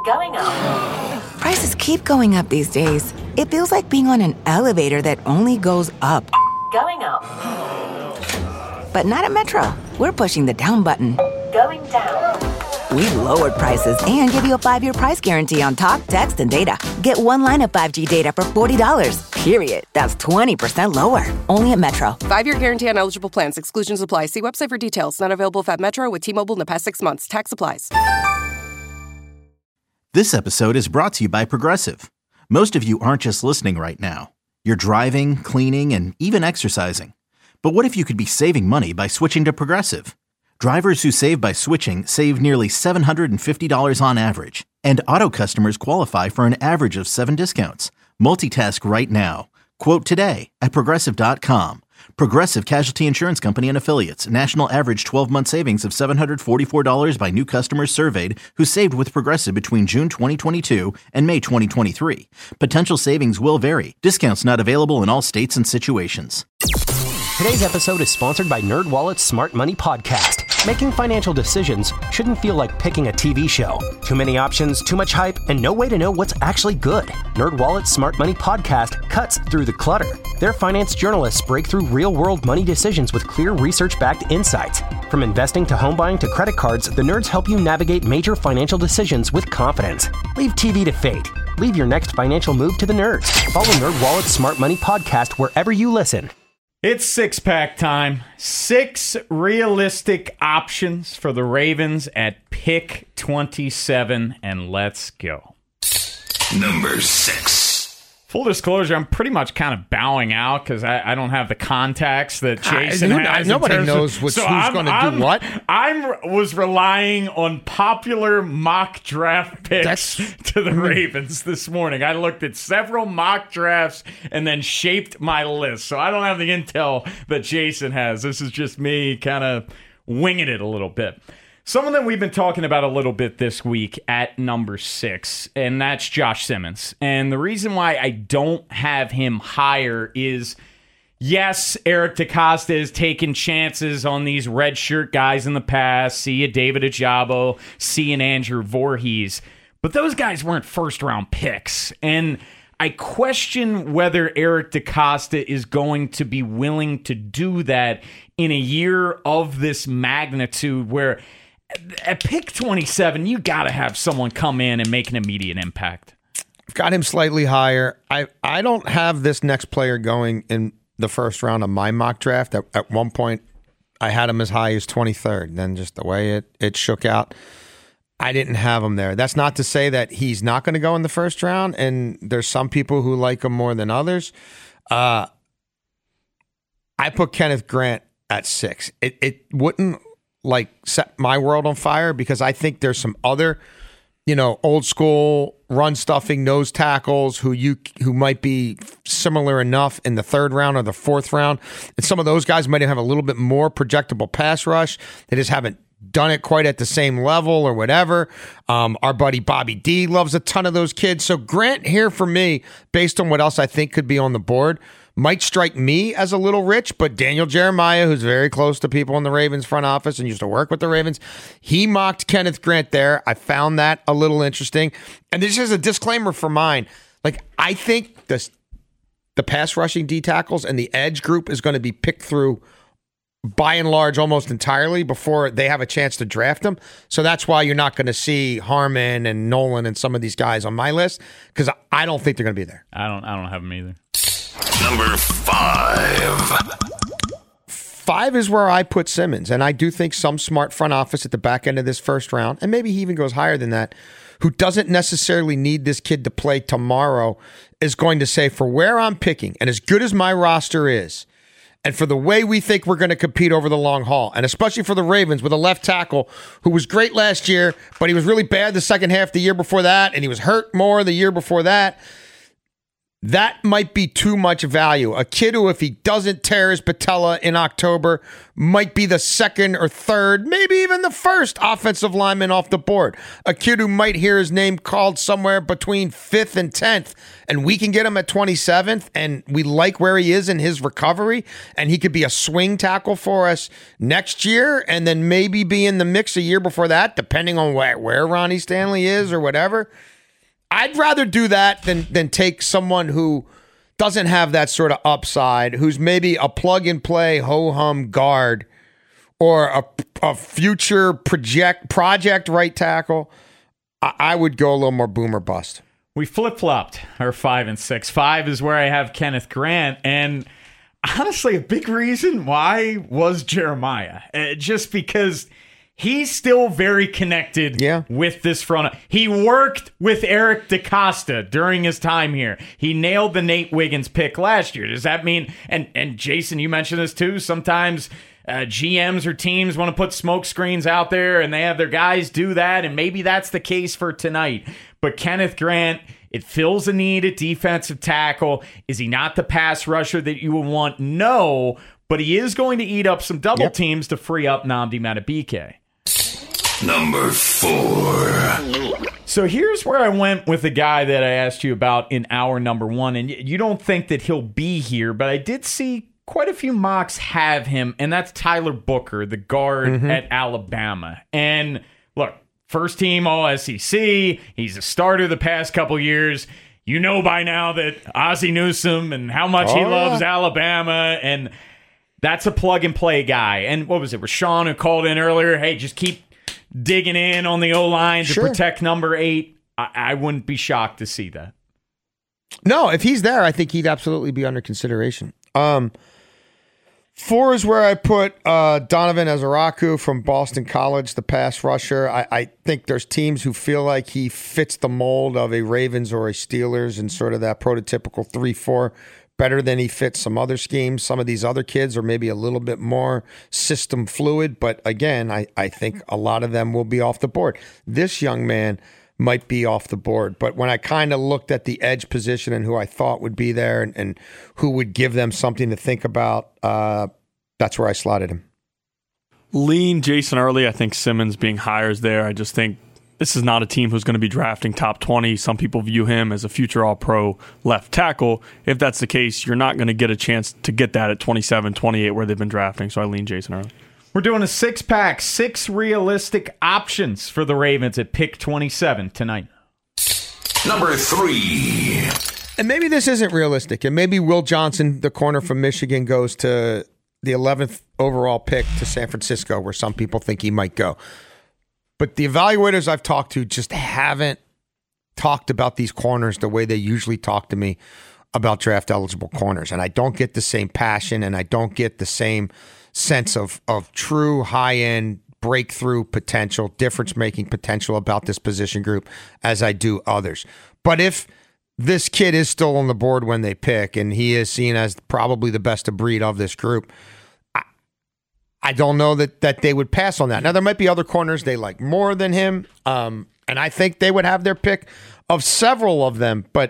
Going up. Prices keep going up these days. It feels like being on an elevator that only goes up. Going up. But not at Metro. We're pushing the down button. Going down. We've lowered prices and give you a 5-year price guarantee on talk, text, and data. Get one line of 5G data for $40, period. That's 20% lower. Only at Metro. 5-year guarantee on eligible plans. Exclusions apply. See website for details. Not available at Metro with T-Mobile in the past 6 months. Tax applies. This episode is brought to you by Progressive. Most of you aren't just listening right now. You're driving, cleaning, and even exercising. But what if you could be saving money by switching to Progressive? Drivers who save by switching save nearly $750 on average. And auto customers qualify for an average of 7 discounts. Multitask right now. Quote today at Progressive.com. Progressive Casualty Insurance Company and Affiliates. National average 12-month savings of $744 by new customers surveyed who saved with Progressive between June 2022 and May 2023. Potential savings will vary. Discounts not available in all states and situations. Today's episode is sponsored by NerdWallet's Smart Money Podcast. Making financial decisions shouldn't feel like picking a TV show. Too many options, too much hype, and no way to know what's actually good. NerdWallet's Smart Money Podcast cuts through the clutter. Their finance journalists break through real-world money decisions with clear research-backed insights. From investing to home buying to credit cards, the nerds help you navigate major financial decisions with confidence. Leave TV to fate. Leave your next financial move to the nerds. Follow NerdWallet's Smart Money Podcast wherever you listen. It's six-pack time. 6 realistic options for the Ravens at pick 27, and let's go. Number 6. Full disclosure, I'm pretty much kind of bowing out because I don't have the contacts that Jason has. Nobody knows who's going to do what. I was relying on popular mock draft picks to the Ravens this morning. I looked at several mock drafts and then shaped my list. So I don't have the intel that Jason has. This is just me kind of winging it a little bit. Someone that we've been talking about a little bit this week at number 6, and that's Josh Simmons. And the reason why I don't have him higher is, yes, Eric DeCosta has taken chances on these red shirt guys in the past. See a David Ojabo, see an Andrew Voorhees. But those guys weren't first-round picks. And I question whether Eric DeCosta is going to be willing to do that in a year of this magnitude where at pick 27, you got to have someone come in and make an immediate impact. Got him slightly higher. I don't have this next player going in the first round of my mock draft. At one point, I had him as high as 23rd. Then just the way it shook out, I didn't have him there. That's not to say that he's not going to go in the first round, and there's some people who like him more than others. I put Kenneth Grant at 6. It wouldn't set my world on fire because I think there's some other, old school run stuffing nose tackles who might be similar enough in the 3rd round or the 4th round. And some of those guys might have a little bit more projectable pass rush. They just haven't done it quite at the same level or whatever. Our buddy Bobby D loves a ton of those kids. So Grant here for me, based on what else I think could be on the board, might strike me as a little rich, but Daniel Jeremiah, who's very close to people in the Ravens front office and used to work with the Ravens, he mocked Kenneth Grant there. I found that a little interesting. And this is a disclaimer for mine. I think the pass rushing D tackles and the edge group is going to be picked through by and large almost entirely before they have a chance to draft them. So that's why you're not going to see Harmon and Nolan and some of these guys on my list because I don't think they're going to be there. I don't have them either. Number 5. 5 is where I put Simmons, and I do think some smart front office at the back end of this first round, and maybe he even goes higher than that, who doesn't necessarily need this kid to play tomorrow, is going to say, for where I'm picking, and as good as my roster is, and for the way we think we're going to compete over the long haul, and especially for the Ravens with a left tackle who was great last year, but he was really bad the second half the year before that, and he was hurt more the year before that, that might be too much value. A kid who, if he doesn't tear his patella in October, might be the second or third, maybe even the first offensive lineman off the board. A kid who might hear his name called somewhere between 5th and 10th, and we can get him at 27th, and we like where he is in his recovery, and he could be a swing tackle for us next year, and then maybe be in the mix a year before that, depending on where Ronnie Stanley is or whatever. I'd rather do that than take someone who doesn't have that sort of upside, who's maybe a plug-and-play ho-hum guard or a future project right tackle. I would go a little more boom or bust. We flip-flopped our 5 and 6. 5 is where I have Kenneth Grant, and honestly, a big reason why was Jeremiah. Just because he's still very connected with this front. He worked with Eric DeCosta during his time here. He nailed the Nate Wiggins pick last year. Does that mean, and Jason, you mentioned this too, sometimes GMs or teams want to put smoke screens out there and they have their guys do that, and maybe that's the case for tonight. But Kenneth Grant, it fills a need at defensive tackle. Is he not the pass rusher that you would want? No, but he is going to eat up some double teams to free up Nnamdi Madubuike. Number 4. So here's where I went with the guy that I asked you about in hour number 1. And you don't think that he'll be here, but I did see quite a few mocks have him, and that's Tyler Booker, the guard at Alabama. And look, first team All-SEC. He's a starter the past couple years. You know by now that Ozzie Newsome and how much he loves Alabama, and that's a plug-and-play guy. And what was it, Rashawn who called in earlier? Hey, just keep digging in on the O-line to protect number 8. I wouldn't be shocked to see that. No, if he's there, I think he'd absolutely be under consideration. 4 is where I put Donovan Ezeraku from Boston College, the pass rusher. I think there's teams who feel like he fits the mold of a Ravens or a Steelers and sort of that prototypical 3-4 better than he fits some other schemes. Some of these other kids are maybe a little bit more system fluid, but again, I think a lot of them will be off the board. This young man might be off the board, but when I kind of looked at the edge position and who I thought would be there and who would give them something to think about, that's where I slotted him. Lean Jason Early. I think Simmons being higher is there. I just think this is not a team who's going to be drafting top 20. Some people view him as a future all-pro left tackle. If that's the case, you're not going to get a chance to get that at 27, 28 where they've been drafting. So I lean Jason Early. We're doing a 6-pack, 6 realistic options for the Ravens at pick 27 tonight. Number 3. And maybe this isn't realistic. And maybe Will Johnson, the corner from Michigan, goes to the 11th overall pick to San Francisco, where some people think he might go. But the evaluators I've talked to just haven't talked about these corners the way they usually talk to me about draft-eligible corners. And I don't get the same passion, and I don't get the same sense of true high-end breakthrough potential, difference-making potential about this position group as I do others. But if this kid is still on the board when they pick, and he is seen as probably the best of breed of this group, I don't know that they would pass on that. Now, there might be other corners they like more than him, and I think they would have their pick of several of them, but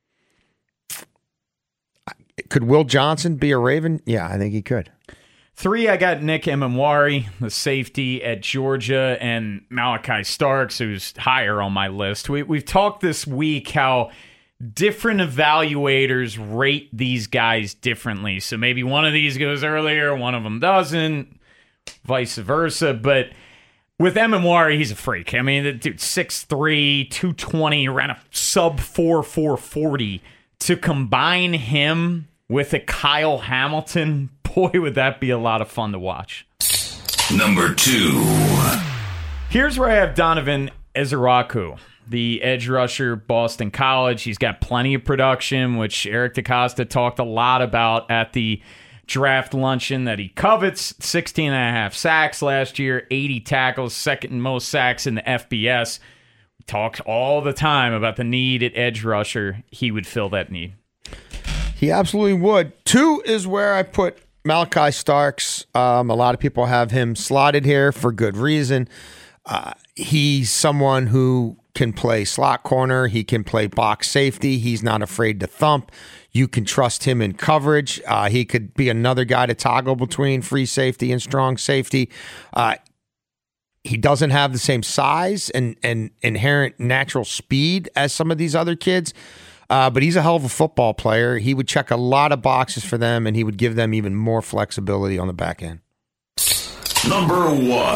could Will Johnson be a Raven? Yeah, I think he could. 3, I got Nick Emmanwari, the safety at Georgia, and Malachi Starks, who's higher on my list. We've talked this week how different evaluators rate these guys differently. So maybe one of these goes earlier, one of them doesn't, vice versa. But with Emmanwari, he's a freak. I mean, the dude, 6'3", 220, ran a sub-4, 440. To combine him with a Kyle Hamilton, boy, would that be a lot of fun to watch. Number 2. Here's where I have Donovan Ezeraku, the edge rusher, Boston College. He's got plenty of production, which Eric DeCosta talked a lot about at the draft luncheon that he covets. 16.5 sacks last year, 80 tackles, second most sacks in the FBS. We talked all the time about the need at edge rusher. He would fill that need. He absolutely would. 2 is where I put Malachi Starks. A lot of people have him slotted here for good reason. He's someone who can play slot corner. He can play box safety. He's not afraid to thump. You can trust him in coverage. He could be another guy to toggle between free safety and strong safety. He doesn't have the same size and inherent natural speed as some of these other kids, but he's a hell of a football player. He would check a lot of boxes for them, and he would give them even more flexibility on the back end. Number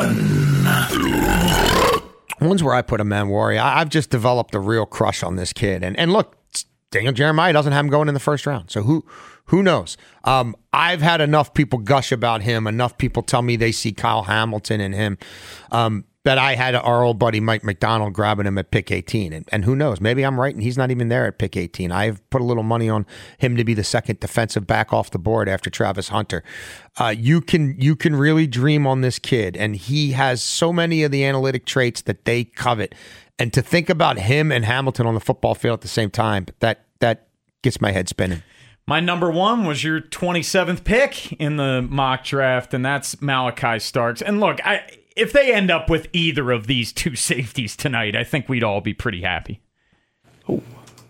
1. One's where I put him, man, Worry. I've just developed a real crush on this kid. And look, Daniel Jeremiah doesn't have him going in the first round. So who knows? I've had enough people gush about him, enough people tell me they see Kyle Hamilton in him, that I had our old buddy Mike McDonald grabbing him at pick 18. And who knows? Maybe I'm right and he's not even there at pick 18. I've put a little money on him to be the second defensive back off the board after Travis Hunter. You can really dream on this kid, and he has so many of the analytic traits that they covet. And to think about him and Hamilton on the football field at the same time, that gets my head spinning. My number 1 was your 27th pick in the mock draft, and that's Malachi Starks. And look, if they end up with either of these two safeties tonight, I think we'd all be pretty happy. Oh,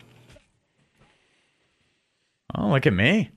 look at me.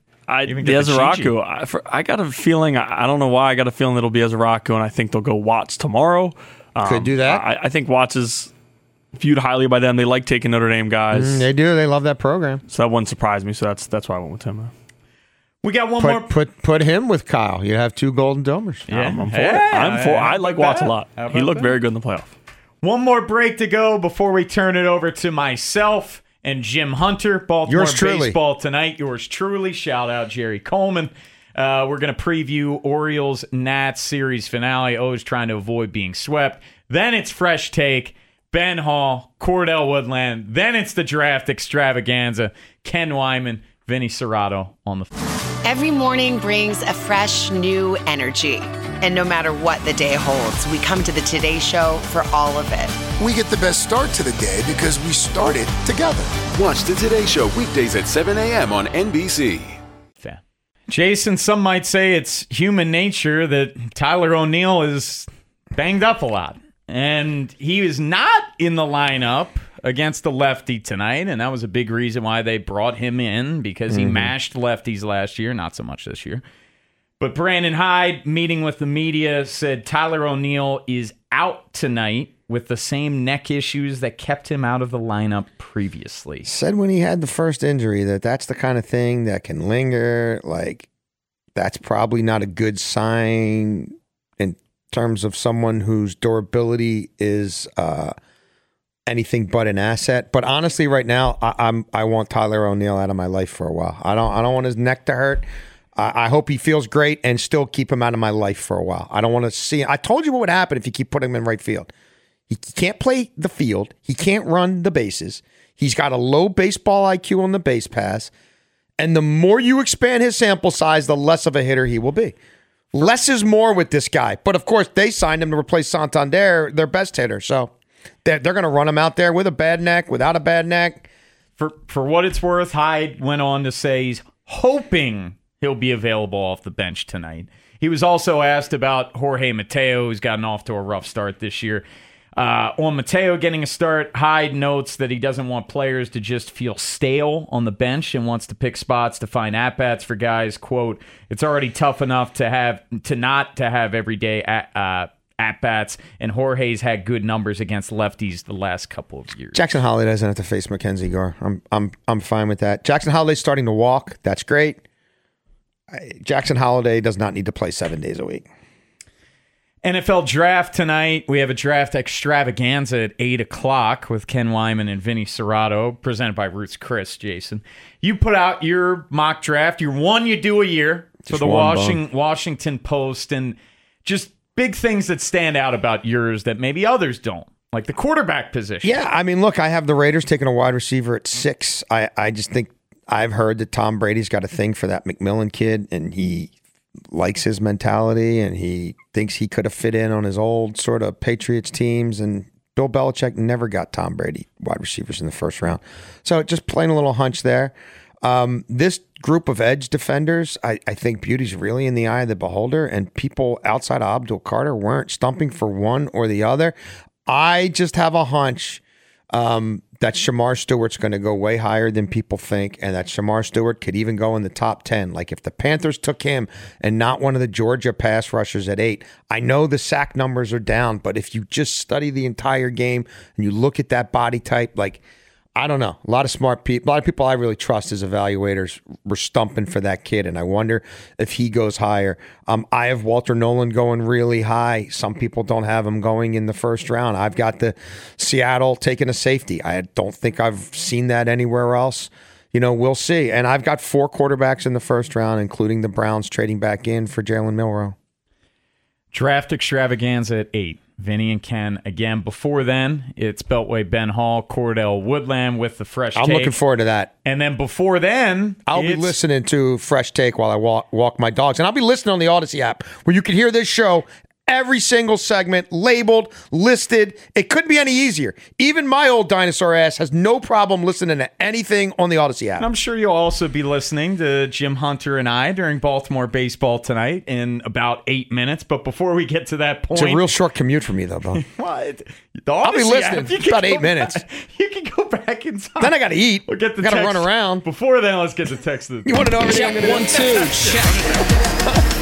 Ezeraku, I got a feeling, I don't know why, I got a feeling it'll be Ezeraku, and I think they'll go Watts tomorrow. Could do that. I think Watts is viewed highly by them. They like taking Notre Dame guys. They do. They love that program. So that wouldn't surprise me. So that's why I went with him. We got one more. Put him with Kyle. You have 2 Golden Domers. Yeah, I'm for it. I like Watts a lot. He looked very good in the playoff. One more break to go before we turn it over to myself and Jim Hunter. Baltimore baseball tonight. Yours truly. Shout out Jerry Coleman. We're going to preview Orioles-Nats series finale. O's trying to avoid being swept. Then it's Fresh Take. Ben Hall, Cordell Woodland. Then it's the draft extravaganza. Ken Wyman, Vinny Cerrato on the phone. Every morning brings a fresh, new energy. And no matter what the day holds, we come to the Today Show for all of it. We get the best start to the day because we started together. Watch the Today Show weekdays at 7 a.m. on NBC. Jason, some might say it's human nature that Tyler O'Neill is banged up a lot. And he is not in the lineup against the lefty tonight, and that was a big reason why they brought him in, because he mashed lefties last year, not so much this year. But Brandon Hyde, meeting with the media, said Tyler O'Neill is out tonight with the same neck issues that kept him out of the lineup previously. Said when he had the first injury that's the kind of thing that can linger. Like, that's probably not a good sign in terms of someone whose durability is anything but an asset. But honestly, right now, I want Tyler O'Neill out of my life for a while. I don't want his neck to hurt. I hope he feels great and still keep him out of my life for a while. I don't want to see. I told you what would happen if you keep putting him in right field. He can't play the field. He can't run the bases. He's got a low baseball IQ on the base pass. And the more you expand his sample size, the less of a hitter he will be. Less is more with this guy. But, of course, they signed him to replace Santander, their best hitter. So they're going to run him out there with a bad neck, without a bad neck. For what it's worth, Hyde went on to say he's hoping he'll be available off the bench tonight. He was also asked about Jorge Mateo, who's gotten off to a rough start this year. On Mateo getting a start, Hyde notes that he doesn't want players to just feel stale on the bench and wants to pick spots to find at-bats for guys. Quote, it's already tough enough to not have everyday at-bats, and Jorge's had good numbers against lefties the last couple of years. Jackson Holliday doesn't have to face Mackenzie Gore. I'm fine with that. Jackson Holliday's starting to walk. That's great. Jackson Holliday does not need to play 7 days a week. NFL draft tonight. We have a draft extravaganza at 8 o'clock with Ken Wyman and Vinny Cerrato, presented by Ruth's Chris. Jason, you put out your mock draft, your one you do a year for the Washington Post, and just big things that stand out about yours that maybe others don't, like the quarterback position. Yeah, I mean, look, I have the Raiders taking a wide receiver at 6. I just think I've heard that Tom Brady's got a thing for that McMillan kid, and he likes his mentality, and he thinks he could have fit in on his old sort of Patriots teams. And Bill Belichick never got Tom Brady wide receivers in the first round. So just playing a little hunch there. This group of edge defenders, I think beauty's really in the eye of the beholder, and people outside of Abdul Carter weren't stumping for one or the other. I just have a hunch that Shamar Stewart's going to go way higher than people think, and that Shamar Stewart could even go in the top 10. Like if the Panthers took him and not one of the Georgia pass rushers at 8, I know the sack numbers are down, but if you just study the entire game and you look at that body type, like, I don't know. A lot of smart people, a lot of people I really trust as evaluators were stumping for that kid, and I wonder if he goes higher. I have Walter Nolan going really high. Some people don't have him going in the first round. I've got the Seattle taking a safety. I don't think I've seen that anywhere else. We'll see. And I've got 4 quarterbacks in the first round, including the Browns trading back in for Jalen Milroe. Draft extravaganza at 8. Vinny and Ken again. Before then, it's Beltway, Ben Hall, Cordell Woodland with the Fresh Take. I'm looking forward to that. And then before then, I'll be listening to Fresh Take while I walk my dogs. And I'll be listening on the Odyssey app where you can hear this show, every single segment, labeled, listed. It couldn't be any easier. Even my old dinosaur ass has no problem listening to anything on the Odyssey app. And I'm sure you'll also be listening to Jim Hunter and I during Baltimore baseball tonight in about 8 minutes. But before we get to that point... It's a real short commute for me, though, bro. What? I'll be listening. About 8 minutes. You can go back in time. Then I got to eat. We'll get the got to text. run around. Before then, let's get the text. You want to know everything I'm going to do? 1, 2, check.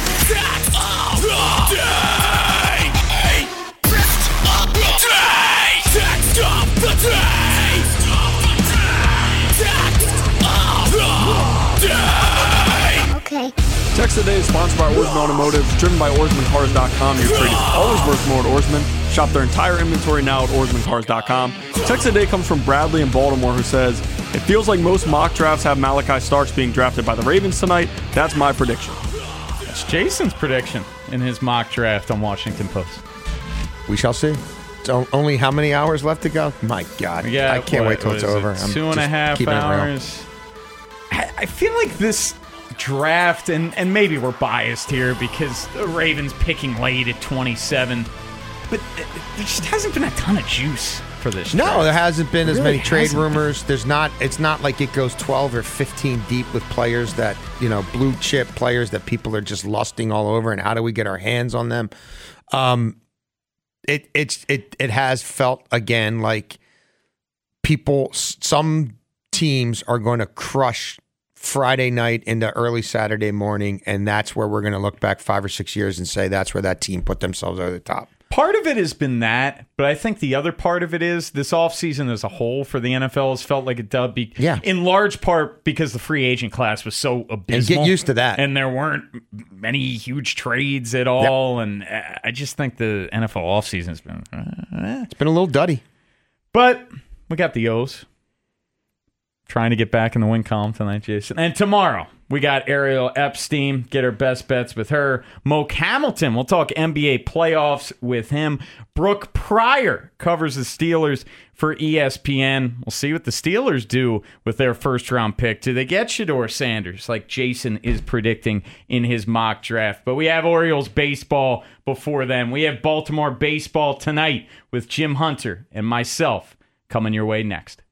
Okay. Text of the Day is sponsored by Oarsman Automotive, driven by OarsmanCars.com. Your trade is always worth more at Oarsman. Shop their entire inventory now at OarsmanCars.com. Text of the Day comes from Bradley in Baltimore, who says, it feels like most mock drafts have Malachi Starks being drafted by the Ravens tonight. That's my prediction. That's Jason's prediction in his mock draft on Washington Post. We shall see. It's only how many hours left to go? My God. Yeah, I can't wait till it's over. I'm 2.5 hours. I feel like this draft, and maybe we're biased here because the Ravens picking late at 27, but there just hasn't been a ton of juice for this draft. No, there hasn't been as many trade hasn't. rumors. It's not like it goes 12 or 15 deep with players that, blue chip players that people are just lusting all over, and how do we get our hands on them? It has felt again like some teams are going to crush Friday night into early Saturday morning, and that's where we're going to look back 5 or 6 years and say that's where that team put themselves over the top. Part of it has been that, but I think the other part of it is this offseason as a whole for the NFL has felt like a dub. In large part because the free agent class was so abysmal. And get used to that. And there weren't many huge trades at all. Yep. And I just think the NFL offseason has been... It's been a little duddy. But we got the O's. Trying to get back in the win column tonight, Jason. And tomorrow, we got Ariel Epstein. Get our best bets with her. Moke Hamilton, we'll talk NBA playoffs with him. Brooke Pryor covers the Steelers for ESPN. We'll see what the Steelers do with their first-round pick. Do they get Shedeur Sanders like Jason is predicting in his mock draft? But we have Orioles baseball before then. We have Baltimore baseball tonight with Jim Hunter and myself coming your way next.